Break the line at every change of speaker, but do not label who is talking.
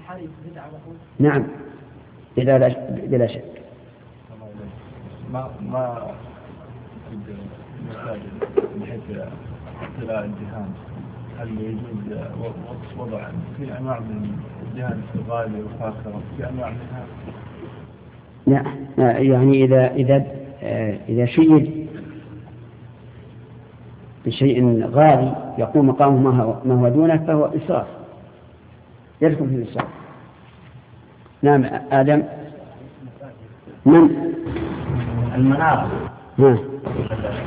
نعم بلا شك.
ما المساجد بحيث اختلاء الدهان، هل يجوز وضع في أنواع من الدهان غالية وفاخرة في أنواع منها؟
لا يعني إذا شيد بشيء غالي يقوم مقامه ما هو دونه فهو إسراف، يدخل في الإسراف. نعم آدم. من
المنارة